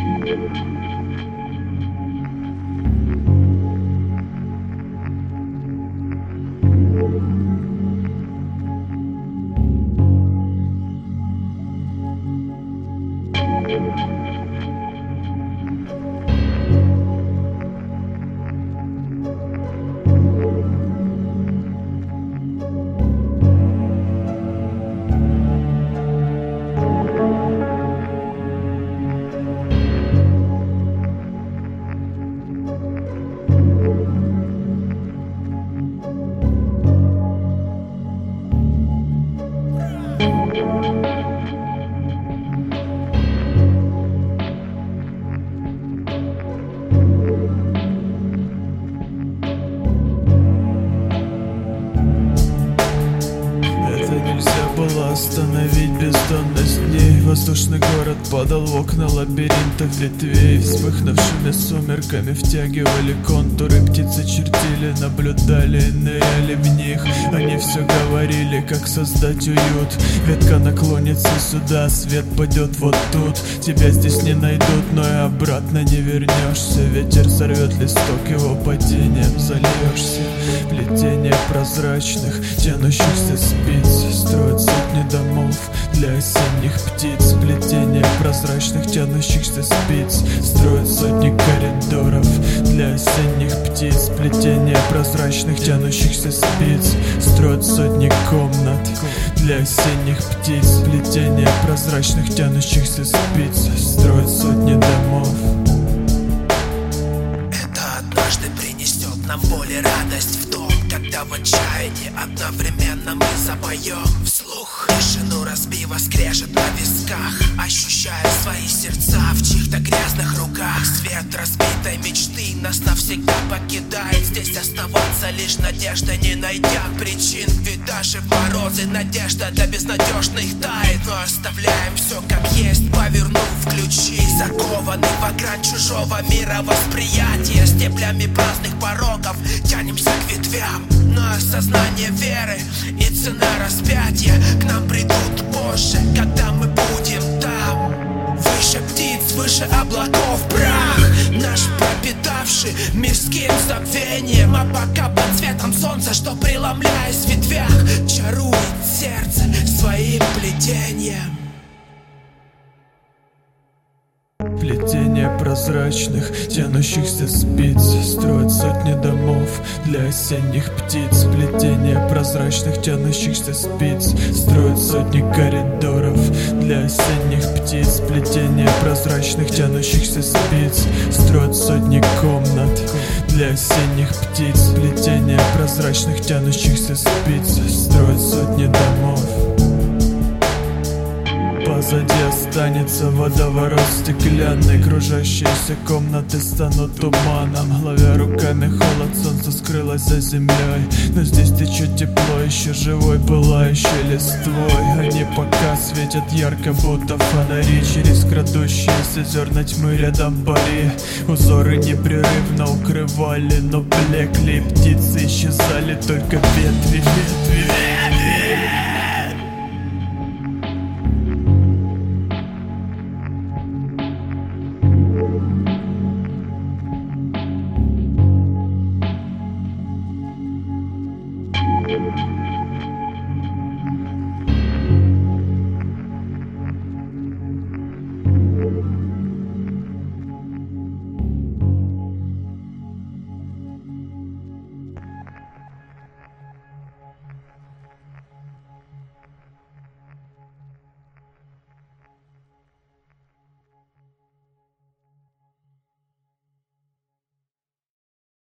Остановить бездонность дней. Воздушный город падал в окна лабиринтов ветвей. Вспыхнувшими сумерками втягивали контуры. Птицы чертили, наблюдали и ныряли в них. Они все говорили, как создать уют. Ветка наклонится сюда, свет пойдет вот тут. Тебя здесь не найдут, но и обратно не вернешься. Ветер сорвет листок, его падением зальешься. Плетение прозрачных, тянущихся спиц строят сотни домов для осенних птиц. Плетение прозрачных, тянущихся спиц строят сотни коридоров для осенних птиц. Плетение прозрачных, тянущихся спиц строят сотни комнат для осенних птиц. Плетение прозрачных, тянущихся спиц строят сотни домов. Это однажды принесет нам боль и радость в том, когда в отчаянии одновременно мы запоем вслух. Тишину разбива скрежет на висках, ощущая свои сердца в чьих-то грязных руках. Свет разбитой мечты нас навсегда покидает. Здесь оставаться лишь надежда, не найдя причин. Ведь даже в морозы надежда для безнадежных тает. Но оставляем все как есть, повернув ключи. Закованный в грань чужого мира восприятия. Стеблями праздных порогов тянемся к ветвям. Но осознание веры и цена распятия к нам придут позже, когда мы будем там. Выше птиц, выше облаков прах наш пропитавший мирским забвением. А пока под цветом солнца, что преломляясь в ветвях чарует сердце своим плетением. Плетение прозрачных, тянущихся спиц строят сотни домов для осенних птиц. Плетение прозрачных, тянущихся спиц строят сотни коридоров для осенних птиц. Плетение прозрачных, тянущихся спиц строят сотни комнат для осенних птиц. Плетение прозрачных, тянущихся спиц строят сотни домов. Позади останется водоворот стеклянный. Кружащиеся комнаты станут туманом. Ловя руками холод, солнце скрылось за землей. Но здесь течет тепло, еще живой, пылающей листвой. Они пока светят ярко, будто фонари. Через крадущиеся зерна тьмы рядом пари. Узоры непрерывно укрывали, но блекли. Птицы исчезали, только ветви.